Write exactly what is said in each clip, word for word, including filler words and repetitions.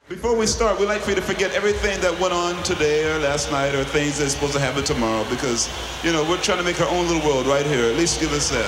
Before we start, we'd like for you to forget everything that went on today or last night or things that's supposed to happen tomorrow because, you know, we're trying to make our own little world right here. At least give us that.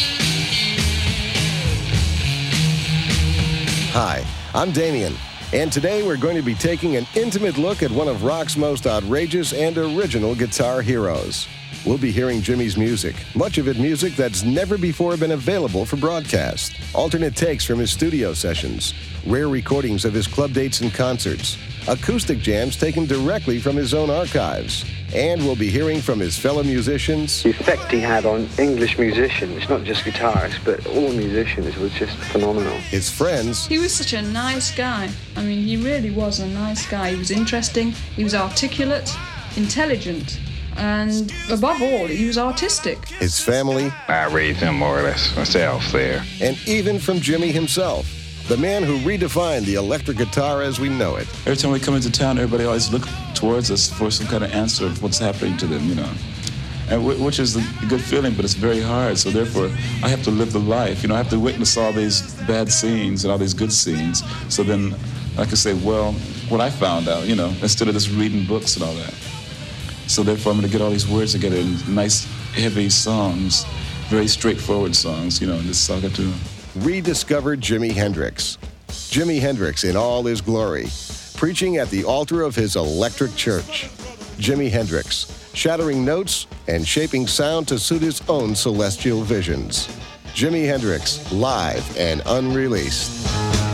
Hi, I'm Damien, and today we're going to be taking an intimate look at one of rock's most outrageous and original guitar heroes. We'll be hearing Jimmy's music, much of it music that's never before been available for broadcast, alternate takes from his studio sessions, rare recordings of his club dates and concerts, acoustic jams taken directly from his own archives, and we'll be hearing from his fellow musicians. The effect he had on English musicians, not just guitarists, but all musicians, was just phenomenal. His friends. He was such a nice guy. I mean, he really was a nice guy. He was interesting, he was articulate, intelligent, and above all, he was artistic. His family. I raised him more or less myself there. And even from Jimmy himself, the man who redefined the electric guitar as we know it. Every time we come into town, everybody always look towards us for some kind of answer of what's happening to them, you know. And w- which is a good feeling, but it's very hard. So therefore, I have to live the life. You know, I have to witness all these bad scenes and all these good scenes. So then I can say, well, what I found out, you know, instead of just reading books and all that. So therefore, I'm going to get all these words together in nice, heavy songs, very straightforward songs, you know, and just talk it to them. Rediscovered Jimi Hendrix. Jimi Hendrix in all his glory, preaching at the altar of his electric church. Jimi Hendrix, shattering notes and shaping sound to suit his own celestial visions. Jimi Hendrix, live and unreleased.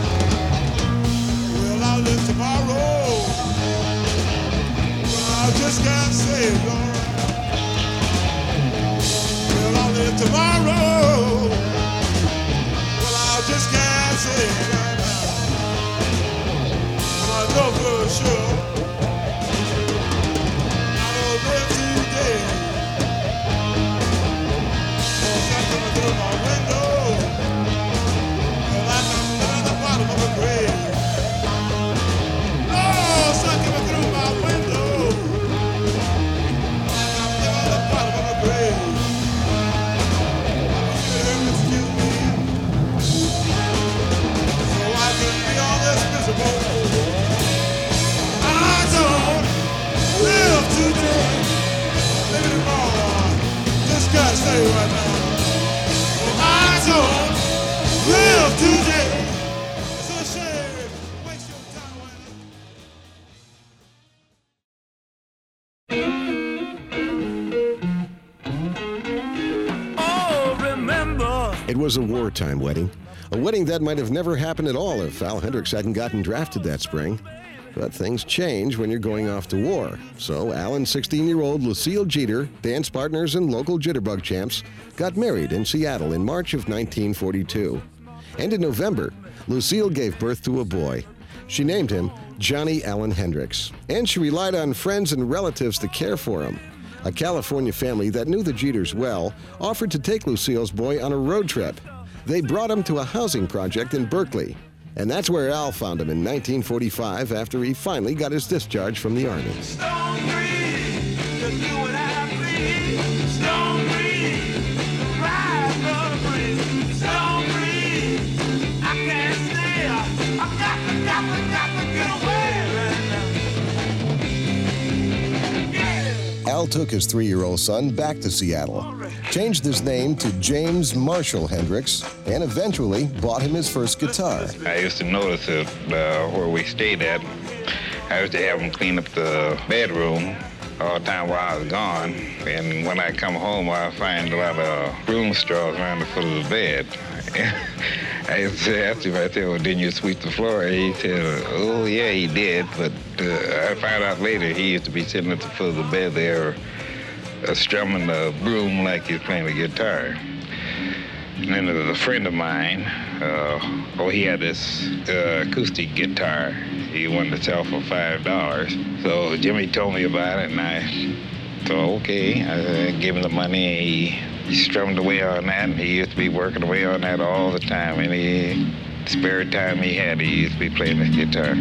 Well, I'll live tomorrow. I just can't say it, Lord. Well, I'll live tomorrow. Well, I just can't say it right now. I know for sure. I don't live today. Oh, I'm coming through my window. Well, I can at the bottom of the grave. Oh, sun coming through my window. Gotta say right now, I don't live today. It's a shame. Waste your time. Oh, remember. It was a wartime wedding. A wedding that might have never happened at all if Al Hendrix hadn't gotten drafted that spring. But things change when you're going off to war. So Al and sixteen-year-old Lucille Jeter, dance partners and local jitterbug champs, got married in Seattle in March of nineteen forty-two. And in November, Lucille gave birth to a boy. She named him Johnny Allen Hendrix. And she relied on friends and relatives to care for him. A California family that knew the Jeters well offered to take Lucille's boy on a road trip. They brought him to a housing project in Berkeley. And that's where Al found him in nineteen forty-five after he finally got his discharge from the Army. Stone breeze, the you and I breathe. Stone breeze, ride the breeze. Stone breeze, I can't stay. I got to, got to, got to get away right now. Yeah. Al took his three-year-old son back to Seattle, changed his name to James Marshall Hendrix, and eventually bought him his first guitar. I used to notice it uh, where we stayed at. I used to have him clean up the bedroom all the time while I was gone. And when I come home, I find a lot of broom straws around the foot of the bed. I used to ask him, I said, well, didn't you sweep the floor? He said, oh, yeah, he did. But uh, I found out later he used to be sitting at the foot of the bed there uh, strumming the broom like he's playing the guitar. And then there was a friend of mine, uh, oh, he had this uh, acoustic guitar he wanted to sell for five dollars. So Jimmy told me about it, and I thought, okay. I gave him the money, and he, he strummed away on that, and he used to be working away on that all the time. Any spare time he had, he used to be playing his guitar.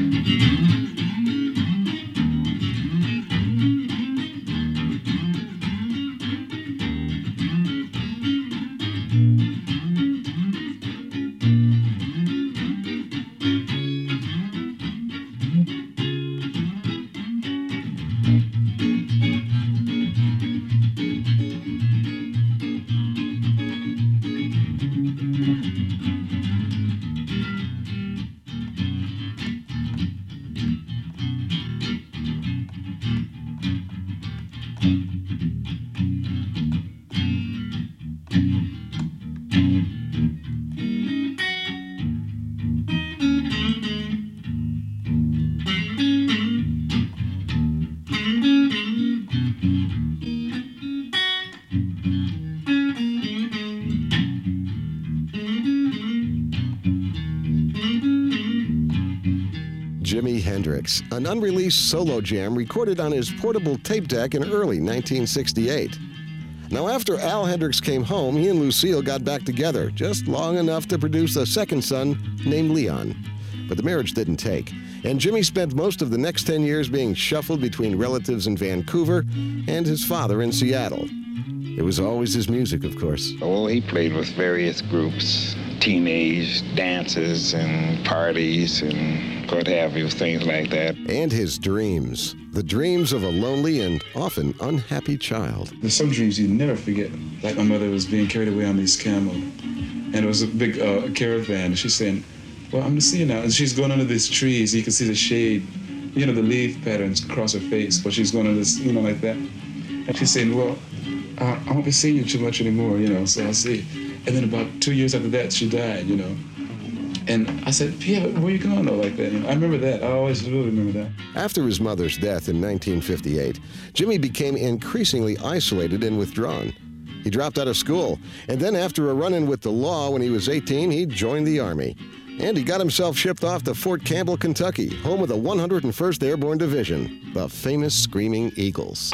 Jimi Hendrix, an unreleased solo jam recorded on his portable tape deck in early nineteen sixty-eight. Now, after Al Hendrix came home, he and Lucille got back together, just long enough to produce a second son named Leon. But the marriage didn't take, and Jimi spent most of the next ten years being shuffled between relatives in Vancouver and his father in Seattle. It was always his music, of course. Well, he played with various groups, teenage dances and parties and what have you, things like that. And his dreams. The dreams of a lonely and often unhappy child. There's some dreams you never forget. Like my mother was being carried away on these camels, and it was a big uh, caravan, and she's saying, well, I'm gonna see you now. And she's going under these trees, you can see the shade, you know, the leaf patterns across her face, but she's going under this, you know, like that. And she's saying, well, Uh, I won't be seeing you too much anymore, you know, so I'll see. And then about two years after that, she died, you know. And I said, yeah, but where you going, though, like that? You know, I remember that. I always really remember that. After his mother's death in nineteen fifty-eight, Jimi became increasingly isolated and withdrawn. He dropped out of school, and then after a run-in with the law when he was eighteen, he joined the Army. And he got himself shipped off to Fort Campbell, Kentucky, home of the one hundred first Airborne Division, the famous Screaming Eagles.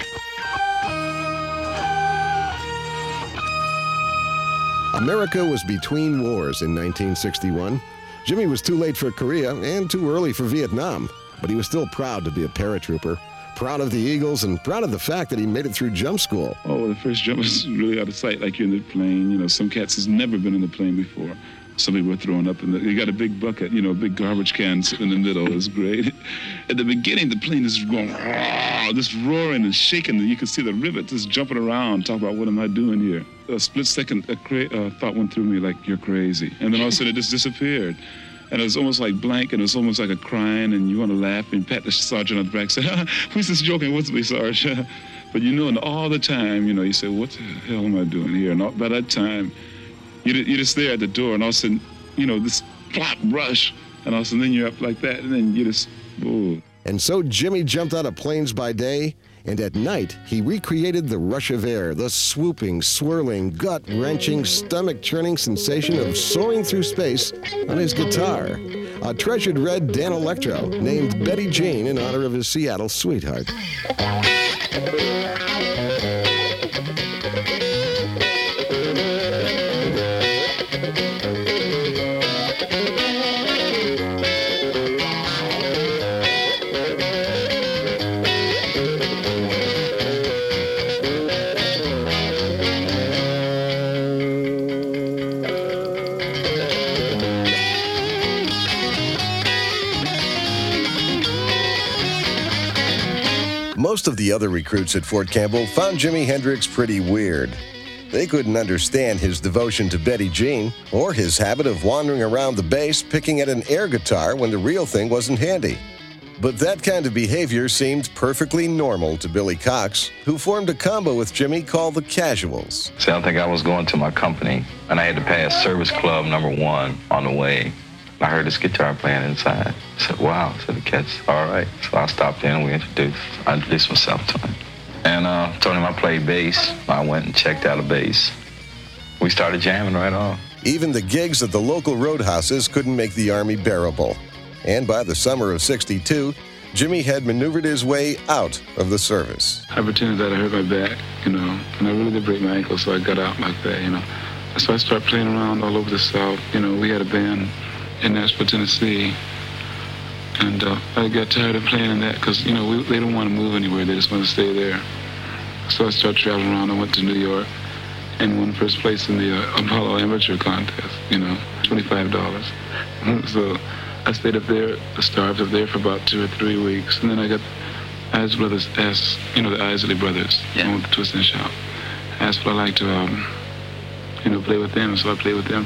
America was between wars in nineteen sixty-one. Jimi was too late for Korea and too early for Vietnam, but he was still proud to be a paratrooper, proud of the Eagles, and proud of the fact that he made it through jump school. Oh, well, the first jump was really out of sight, like you're in the plane. You know, some cats has never been in the plane before. Some people were throwing up, and the, you got a big bucket, you know, a big garbage can sitting in the middle. It was great. At the beginning, the plane is going, oh, this roaring and shaking. You can see the rivets just jumping around. Talk about, what am I doing here? A split second, a cra- uh, thought went through me like, you're crazy. And then all of a sudden, it just disappeared. And it was almost like blank, and it was almost like a crying, and you want to laugh and pat the sergeant on the back, say, who's this joking with me, Sarge? But you know, and all the time, you know, you say, what the hell am I doing here? And all, by that time, You're, you're just there at the door, and all of a sudden, you know, this plop rush, and all of a sudden then you're up like that, and then you just, whoa. And so Jimi jumped out of planes by day, and at night he recreated the rush of air, the swooping, swirling, gut-wrenching, stomach-churning sensation of soaring through space on his guitar. A treasured red Danelectro named Betty Jean in honor of his Seattle sweetheart. Most of the other recruits at Fort Campbell found Jimi Hendrix pretty weird. They couldn't understand his devotion to Betty Jean or his habit of wandering around the base picking at an air guitar when the real thing wasn't handy. But that kind of behavior seemed perfectly normal to Billy Cox, who formed a combo with Jimi called the Casuals. See, I think I was going to my company, and I had to pass service club number one on the way. I heard this guitar playing inside. I said, wow. I said, the cat's all right. So I stopped in and we introduced. I introduced myself to him. And uh, told him I played bass. I went and checked out a bass. We started jamming right off. Even the gigs at the local roadhouses couldn't make the Army bearable. And by the summer of sixty-two, Jimi had maneuvered his way out of the service. I pretended that I hurt my back, you know, and I really did break my ankle, so I got out like that, you know. So I started playing around all over the South. You know, we had a band in Nashville, Tennessee, and uh, I got tired of playing in that because, you know, we, they don't want to move anywhere. They just want to stay there. So I started traveling around. I went to New York and won first place in the uh, Apollo Amateur Contest, you know, twenty-five dollars. So I stayed up there, starved up there for about two or three weeks, and then I got Isley Brothers asked, you know, the Isley Brothers, yeah, with the Twist and Shout, asked if I like to, um, you know, play with them, so I played with them